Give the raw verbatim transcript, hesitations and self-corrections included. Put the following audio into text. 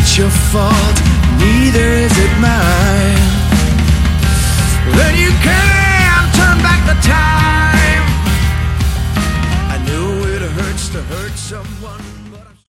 ain't your fault, neither is it mine. Then you can't turn back the time. I know it hurts to hurt someone.